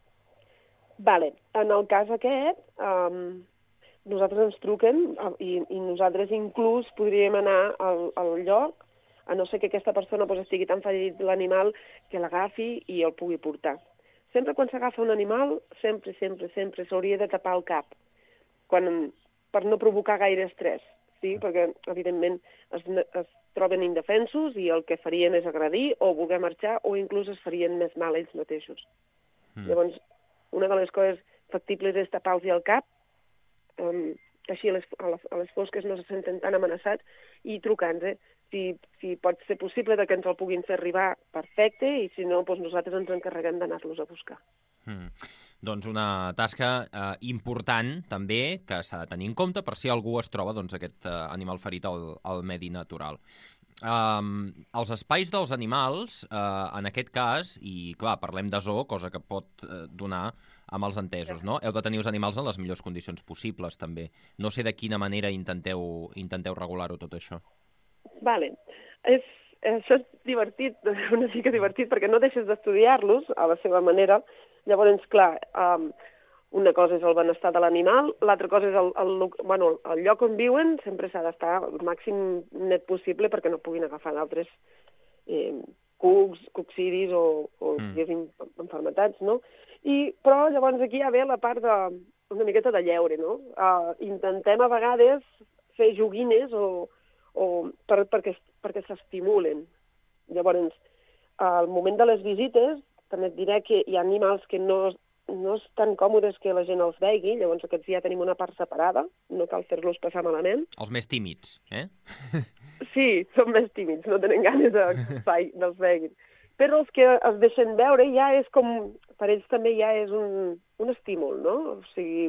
Vale. En el cas aquest, um, nosaltres ens truquen i, i nosaltres inclús podríem anar al, al lloc, a no ser que aquesta persona pues, estigui tan ferit l'animal que l'agafi i el pugui portar. Sempre quan s'agafa un animal, sempre, sempre, sempre s'hauria de tapar el cap, quan, per no provocar gaire estrès. Sí, perquè, evidentment, es, es troben indefensos i el que farien és agredir o voler marxar o inclús es farien més mal ells mateixos. Mm. Llavors, una de les coses factibles és tapar-los el cap, um, així a les, a, les, a les fosques no se senten tan amenaçats, i trucant, eh? Si, si pot ser possible que ens el puguin fer arribar, perfecte, i si no, doncs nosaltres ens encarreguem d'anar-los a buscar. Mm. Doncs una tasca eh, important també que s'ha de tenir en compte per si algú es troba doncs, aquest eh, animal ferit al, al medi natural. Um, els espais dels animals, eh, en aquest cas, i clar, parlem de zoo, cosa que pot eh, donar amb els entesos, no? Heu de tenir els animals en les millors condicions possibles, també. No sé de quina manera intenteu, intenteu regular-ho tot això. Vale. És, això és divertit, una mica divertit, perquè no deixes d'estudiar-los a la seva manera. Llavors, clar, um, una cosa és el benestar de l'animal, l'altra cosa és el, el, bueno, el lloc on viuen, sempre s'ha d'estar el màxim net possible perquè no puguin agafar d'altres eh, cucs, coccidis o, o mm. enfermetats, no? I, però llavors aquí hi ha bé la part de, una miqueta de lleure, no? Uh, intentem a vegades fer joguines o, o per, perquè, perquè s'estimulen. Llavors, al moment de les visites, també et diré que hi ha animals que no, no estan còmodes que la gent els vegi, llavors aquests ja tenim una part separada, no cal fer-los passar malament. Els més tímids, eh? Sí, són més tímids, no tenen ganes de que els veguin. Però els que es deixen veure ja és com, per ells també ja és un, un estímul, no? O sigui,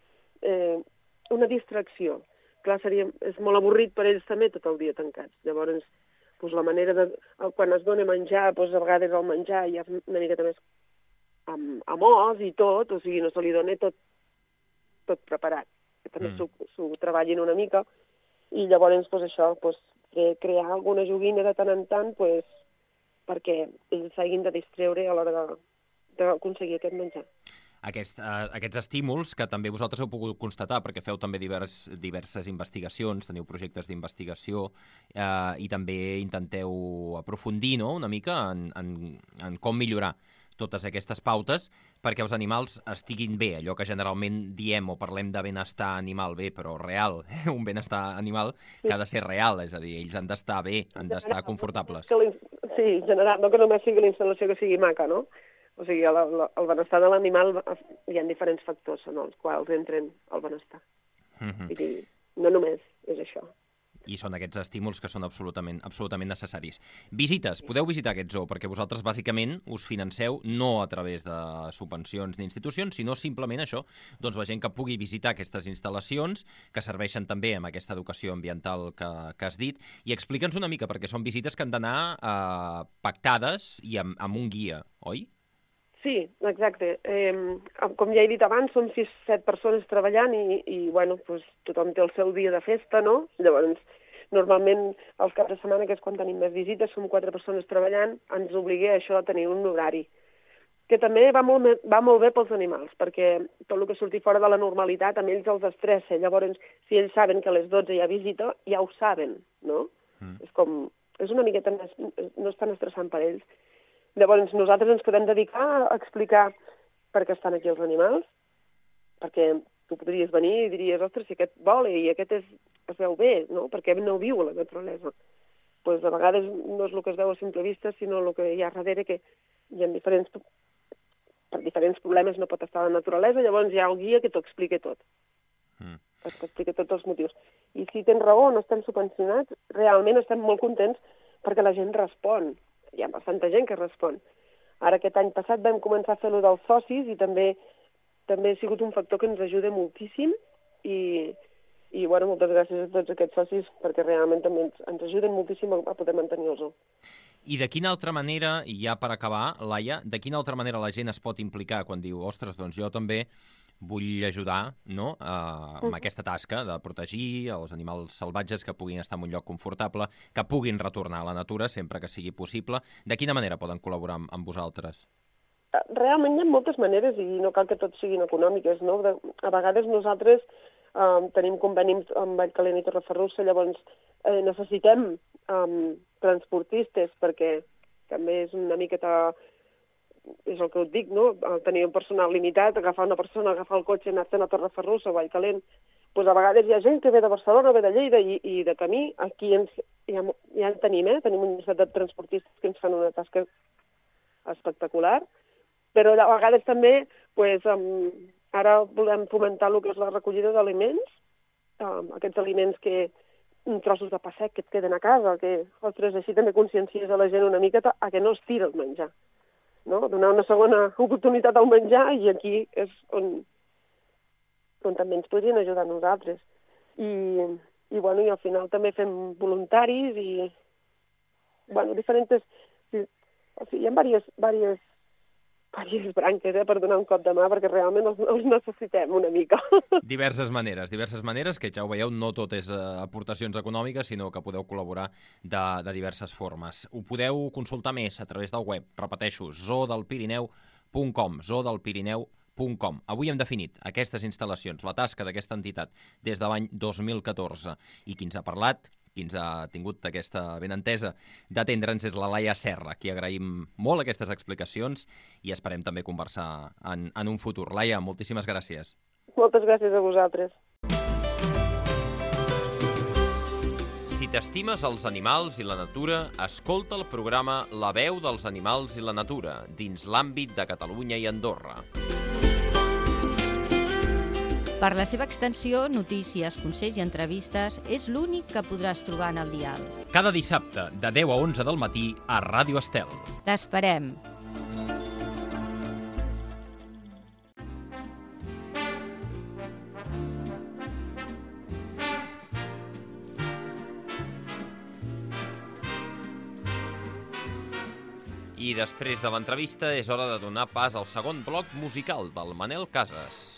eh, una distracció. Clar, seria, és molt avorrit per ells també tot el dia tancats. Llavors, pues, la manera de... Quan es dona menjar, pues, a vegades el menjar ja és una miqueta més amb, amb os i tot, o sigui, no se li dona tot, tot preparat. Que també mm. s'ho treballin una mica i llavors, pues, això, pues, crear alguna joguina de tant en tant, pues, perquè ells s'hagin de distreure a l'hora d'aconseguir aquest menjar. Aquests, uh, aquests estímuls que també vosaltres heu pogut constatar, perquè feu també divers, diverses investigacions, teniu projectes d'investigació uh, i també intenteu aprofundir, no?, una mica en, en, en com millorar totes aquestes pautes perquè els animals estiguin bé, allò que generalment diem o parlem de benestar animal bé, però real, eh? Un benestar animal que ha de ser real, és a dir, ells han d'estar bé, han d'estar confortables. Sí, general, no que només sigui la instal·lació que sigui maca, no? O sigui, el, el benestar de l'animal, hi ha diferents factors en els quals entren el benestar. Mm-hmm. I no només és això. I són aquests estímuls que són absolutament, absolutament necessaris. Visites, podeu visitar aquest zoo, perquè vosaltres bàsicament us financeu no a través de subvencions ni institucions, sinó simplement això, doncs la gent que pugui visitar aquestes instal·lacions, que serveixen també amb aquesta educació ambiental que, que has dit, i explica'ns una mica, perquè són visites que han d'anar eh, pactades i amb, amb un guia, oi? Sí, exacte. Eh, com ja he dit abans, som sis set persones treballant i, i bueno, pues, tothom té el seu dia de festa, no? Llavors, normalment, els caps de setmana, que és quan tenim més visites, som quatre persones treballant, ens obliga a això de tenir un horari, que també va molt, va molt bé pels animals, perquè tot el que surti fora de la normalitat, amb ells els estressa. Llavors, si ells saben que a les dotze hi ha visita, ja ho saben, no? Mm. És com... És una miqueta més... No és tan estressant per ells. Llavors, nosaltres ens podem dedicar a explicar per què estan aquí els animals, perquè tu podries venir i diries, ostres, si aquest vola i aquest és, es veu bé, no? Perquè no viu a la naturalesa. Pues, a vegades no és el que es veu a simple vista, sinó el que hi ha darrere, que hi ha diferents, per diferents problemes no pot estar a la naturalesa, llavors hi ha el guia que t'ho explica tot. Mm. T'explica tots els motius. I si tens raó, no estem subvencionats, realment estem molt contents perquè la gent respon. Hi ha bastanta gent que respon. Ara aquest any passat vam començar a fer-lo dels socis i també també ha sigut un factor que ens ajuda moltíssim i, i bueno, moltes gràcies a tots aquests socis perquè realment també ens, ens ajuden moltíssim a, a poder mantenir el zoo. I de quina altra manera, i ja per acabar, Laia, de quina altra manera la gent es pot implicar quan diu, ostres, doncs jo també vull ajudar, no?, a, amb uh. aquesta tasca de protegir els animals salvatges que puguin estar en un lloc confortable, que puguin retornar a la natura sempre que sigui possible. De quina manera poden col·laborar amb, amb vosaltres? Realment hi ha moltes maneres i no cal que tot siguin econòmiques, no? De, a vegades nosaltres eh, tenim convenis amb Vallcalent i Torreferrussa, llavors eh, necessitem eh, transportistes perquè també és una miqueta... és el que us dic, no? Tenir un personal limitat, agafar una persona, agafar el cotxe, anar-se'n a Torreferrussa o Vallcalent. Pues a vegades hi ha gent que ve de Barcelona, ve de Lleida i, i de camí. Aquí ens, ja, ja en tenim, eh? Tenim un llistat de transportistes que ens fan una tasca espectacular. Però a vegades també, pues, um, ara volem fomentar el que és la recollida d'aliments, um, aquests aliments que trossos de pa sec que et queden a casa, que, ostres, així també consciencies a la gent una mica a que no es tira el menjar. No? Donar una segona oportunitat al menjar i aquí és on, on també ens podrien ajudar a nosaltres. I, i, bueno, i al final també fem voluntaris i bueno, diferents... Sí, o sigui, hi ha diverses, diverses, diverses branques eh, per donar un cop de mà perquè realment els, els necessitem una mica. Diverses maneres, diverses maneres que ja ho veieu, no tot és eh, aportacions econòmiques, sinó que podeu col·laborar de, de diverses formes. Ho podeu consultar més a través del web, repeteixo, zoo del pirineu punt com, zoo del pirineu punt com. Avui hem definit aquestes instal·lacions, la tasca d'aquesta entitat des de l'any dos mil catorze, i qui ens ha parlat, qui ens ha tingut aquesta benentesa d'atendre'ns és la Laia Serra, qui agraïm molt aquestes explicacions i esperem també conversar en, en un futur. Laia, moltíssimes gràcies. Moltes gràcies a vosaltres. Si t'estimes els animals i la natura, escolta el programa La veu dels animals i la natura, dins l'àmbit de Catalunya i Andorra. Per la seva extensió, notícies, consells i entrevistes, és l'únic que podràs trobar en el dial. Cada dissabte, de deu a onze del matí, a Ràdio Estel. T'esperem. I després de l'entrevista és hora de donar pas al segon bloc musical del Manel Casas.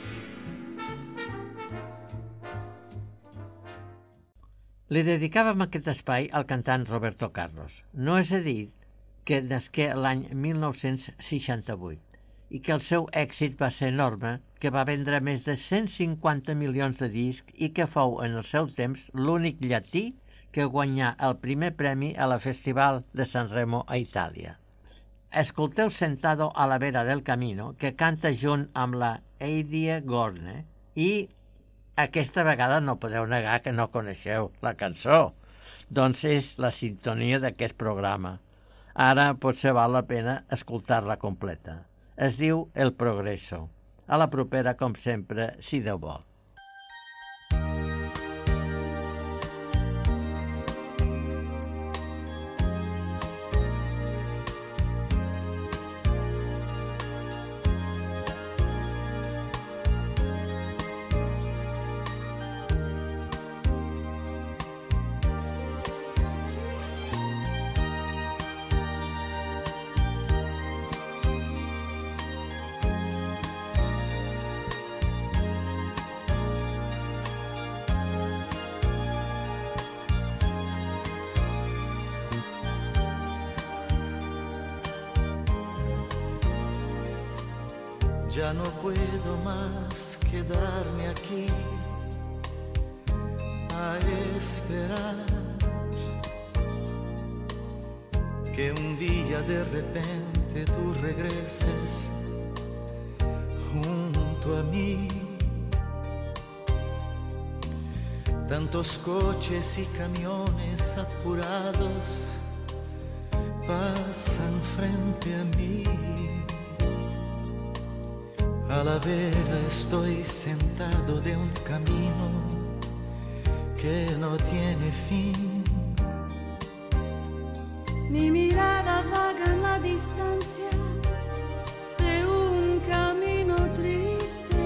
Li dedicàvem aquest espai al cantant Roberto Carlos. No és a dir que nasqué l'any mil nou-cents seixanta-vuit i que el seu èxit va ser enorme, que va vendre més de cent cinquanta milions de discs i que fou en el seu temps l'únic llatí que guanyà el primer premi a la Festival de San Remo a Itàlia. Escolteu Sentado a la vera del camino, que canta junt amb la Eydie Gorne, i aquesta vegada no podeu negar que no coneixeu la cançó. Doncs és la sintonia d'aquest programa. Ara potser val la pena escoltar-la completa. Es diu El Progreso. A la propera, com sempre, si Déu vol. Ya no puedo más quedarme aquí a esperar que un día de repente tú regreses junto a mí. Tantos coches y camiones apurados pasan frente a mí. A la vera estoy sentado de un camino que no tiene fin. Mi mirada vaga en la distancia de un camino triste,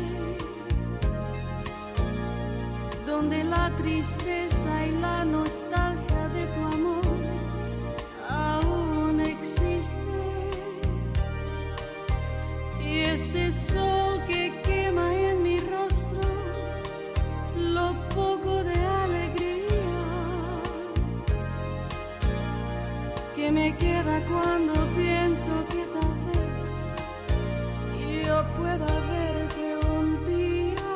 donde la tristeza y la nostalgia de tu amor aún existe. Y este sol que quema en mi rostro lo poco de alegría que me queda cuando pienso que tal vez yo pueda verte un día.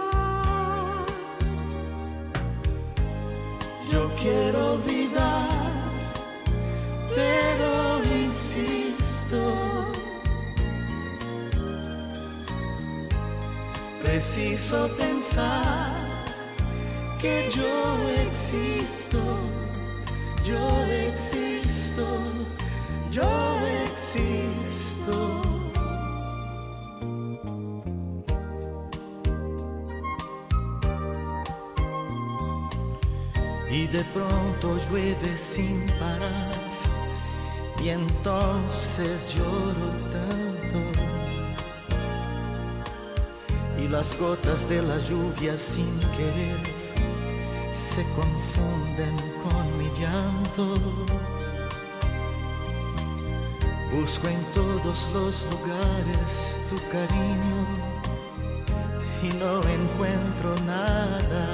Yo quiero olvidar, pero insisto, preciso pensar que yo existo, yo existo, yo existo. Y de pronto llueve sin parar y entonces lloro tanto. Y las gotas de la lluvia sin querer se confunden con mi llanto. Busco en todos los lugares tu cariño y no encuentro nada.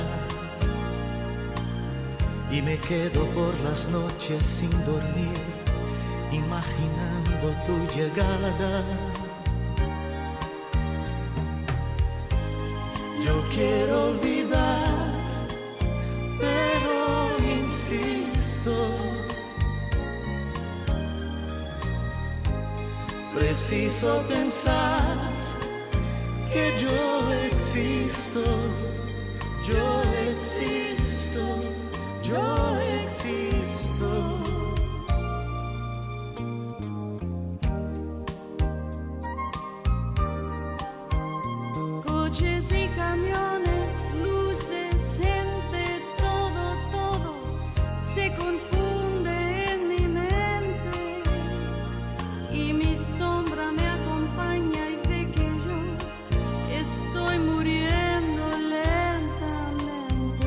Y me quedo por las noches sin dormir, imaginando tu llegada. Yo quiero olvidar, pero insisto, preciso pensar que yo existo, yo existo, yo existo. Coches y camiones, luces, gente, todo, todo se confunde en mi mente y mi sombra me acompaña y ve que yo estoy muriendo lentamente.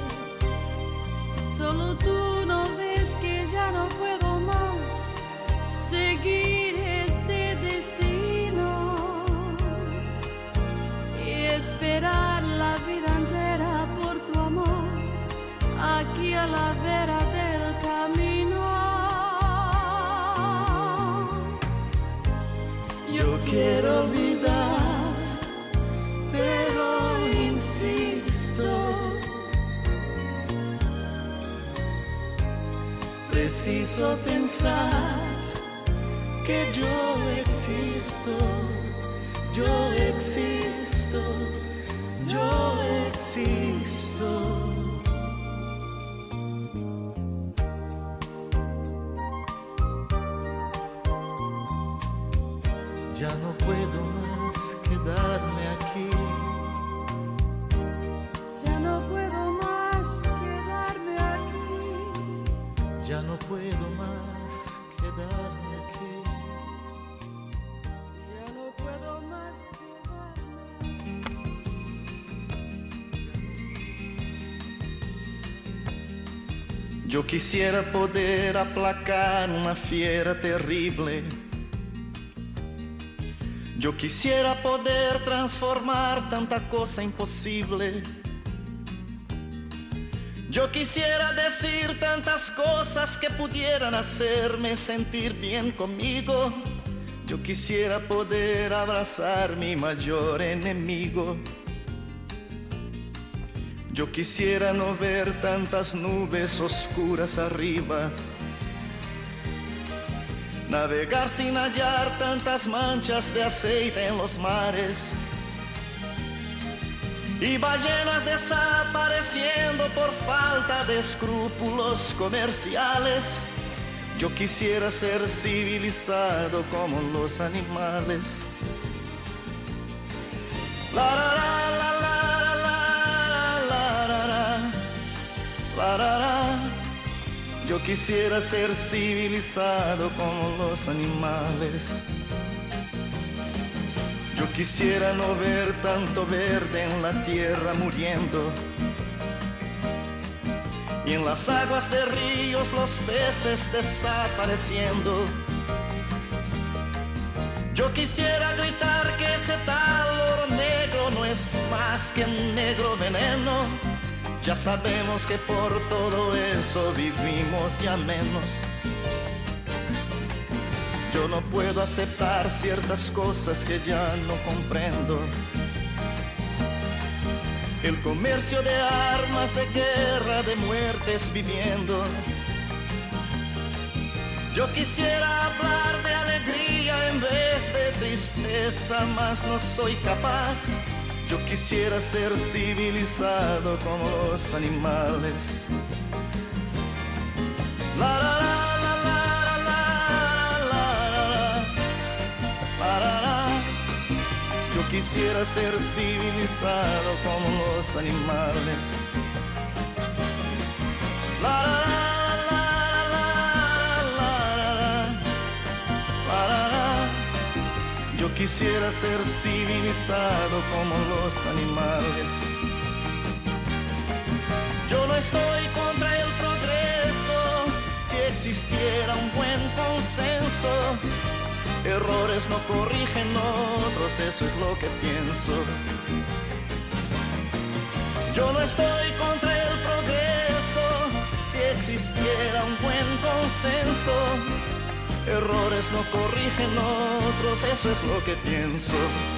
Solo tú no ves que ya no puedo más seguir este destino y esperar la vida entera por tu amor aquí a la vera del camino. Yo quiero olvidar, pero insisto, preciso pensar que yo existo, yo existo, yo existo. Ya no puedo más quedarme aquí. Ya no puedo más quedarme aquí. Ya no puedo más quedarme aquí. Ya no puedo más quedarme aquí. Yo quisiera poder aplacar una fiera terrible. Yo quisiera poder transformar tanta cosa imposible. Yo quisiera decir tantas cosas que pudieran hacerme sentir bien conmigo. Yo quisiera poder abrazar mi mayor enemigo. Yo quisiera no ver tantas nubes oscuras arriba, navegar sin hallar tantas manchas de aceite en los mares y ballenas desapareciendo por falta de escrúpulos comerciales. Yo quisiera ser civilizado como los animales. La, la, la, la, la, la, la, la, la, la, la, la. Yo quisiera ser civilizado como los animales. Yo quisiera no ver tanto verde en la tierra muriendo, y en las aguas de ríos los peces desapareciendo. Yo quisiera gritar que ese tal oro negro no es más que un negro veneno. Ya sabemos que por todo eso vivimos ya menos. Yo no puedo aceptar ciertas cosas que ya no comprendo. El comercio de armas, de guerra, de muertes viviendo. Yo quisiera hablar de alegría en vez de tristeza, mas no soy capaz. Yo quisiera ser civilizado como los animales. La, la, la, la, la, la, la, la, la, la, la. Yo quisiera ser civilizado como los animales. La, la, la, la, la, la, la, la, la, la. Yo quisiera ser civilizado como los animales. Yo no estoy contra el progreso, si existiera un buen consenso. Errores no corrigen otros, eso es lo que pienso. Yo no estoy contra el progreso, si existiera un buen consenso. Errores no corrigen otros, eso es lo que pienso.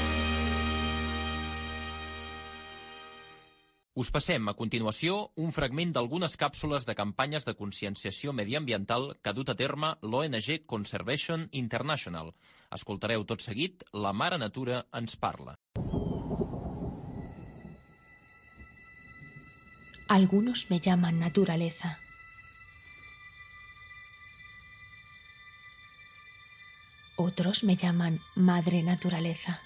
Us passem a continuació un fragment d'algunes càpsules de campanyes de conscienciació mediambiental que ha dut a terme l'O N G Conservation International. Escoltareu tot seguit La Mare Natura ens parla. Algunos me llaman naturaleza. Otros me llaman madre naturaleza.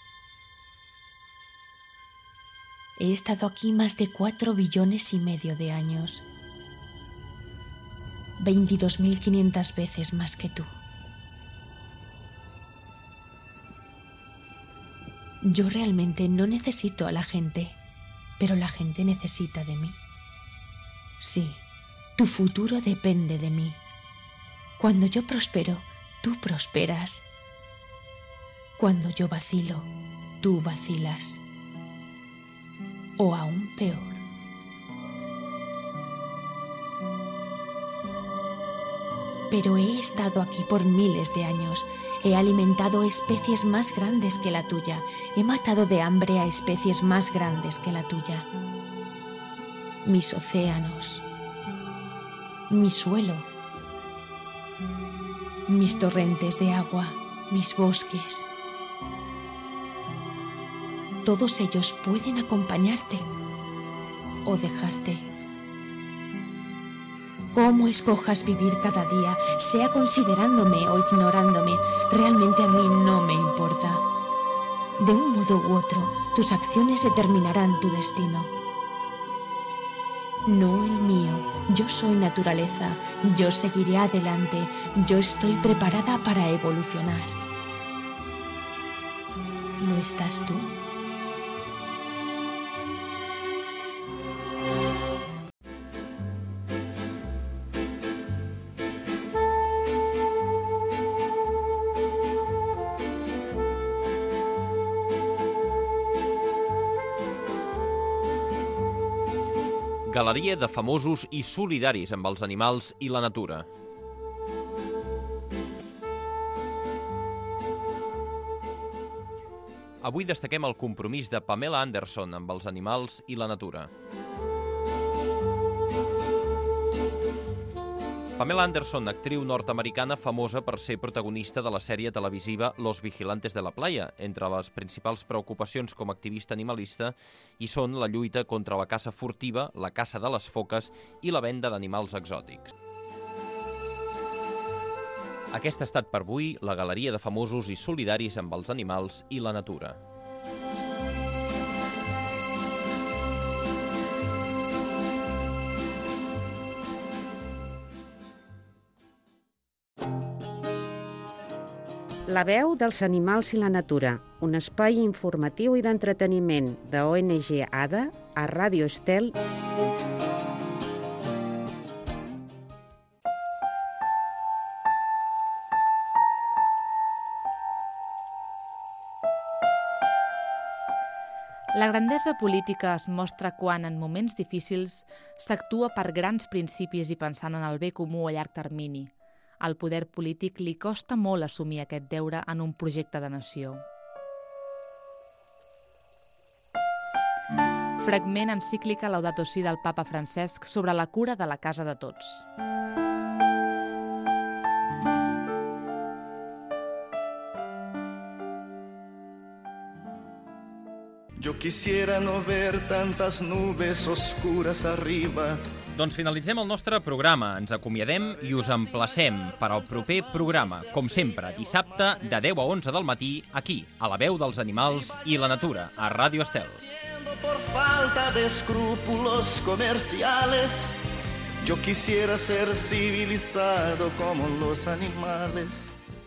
He estado aquí más de cuatro billones y medio de años. veintidós mil quinientas veces más que tú. Yo realmente no necesito a la gente, pero la gente necesita de mí. Sí, tu futuro depende de mí. Cuando yo prospero, tú prosperas. Cuando yo vacilo, tú vacilas. O aún peor. Pero he estado aquí por miles de años. He alimentado especies más grandes que la tuya. He matado de hambre a especies más grandes que la tuya. Mis océanos, mi suelo, mis torrentes de agua, mis bosques. Todos ellos pueden acompañarte o dejarte. Cómo escojas vivir cada día, sea considerándome o ignorándome, realmente a mí no me importa. De un modo u otro, tus acciones determinarán tu destino. No el mío. Yo soy naturaleza. Yo seguiré adelante. Yo estoy preparada para evolucionar. ¿Lo estás tú? Galeria de famosos i solidaris amb els animals i la natura. Avui destaquem el compromís de Pamela Anderson amb els animals i la natura. Pamela Anderson, actriu nord-americana famosa per ser protagonista de la sèrie televisiva Los Vigilantes de la Playa. Entre les principals preocupacions com a activista animalista hi són la lluita contra la caça furtiva, la caça de les foques i la venda d'animals exòtics. Aquesta ha estat per avui la galeria de famosos i solidaris amb els animals i la natura. La veu dels animals i la natura, un espai informatiu i d'entreteniment de O N G ADA a Ràdio Estel. La grandesa política es mostra quan, en moments difícils, s'actua per grans principis i pensant en el bé comú a llarg termini. Al poder polític li costa molt assumir aquest deure en un projecte de nació. Fragment encíclica Laudato Si del papa Francesc sobre la cura de la casa de tots. Yo quisiera no ver tantas nubes oscuras arriba. Doncs finalitzem el nostre programa, ens acomiadem i us emplacem per al proper programa, com sempre, dissabte de deu a onze del matí, aquí, a la veu dels animals i la natura, a Ràdio Estel. Por falta de escrúpulos comerciales, yo quisiera ser civilizado como los animales.